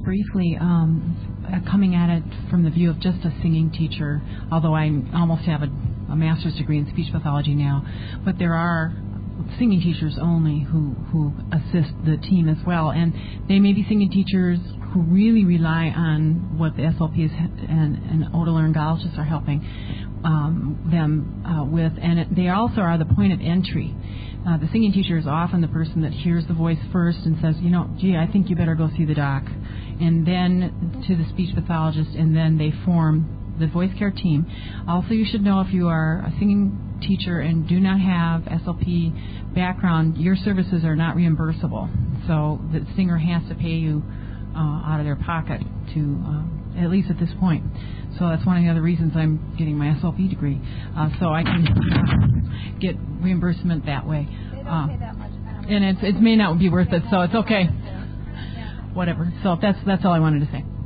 briefly, coming at it from the view of just a singing teacher, although I almost have a master's degree in speech pathology now, but there are singing teachers only who assist the team as well, and they may be singing teachers who really rely on what the SLPs and otolaryngologists are helping them with, and they also are the point of entry. The singing teacher is often the person that hears the voice first and says, gee, I think you better go see the doc, and then to the speech pathologist, and then they form the voice care team. Also, you should know if you are a singing teacher and do not have SLP background, your services are not reimbursable. So the singer has to pay you out of their pocket to, at least at this point. So that's one of the other reasons I'm getting my SLP degree, so I can get reimbursement that way. They don't pay that much. And it may not be worth it, so it's okay. Whatever. So that's all I wanted to say.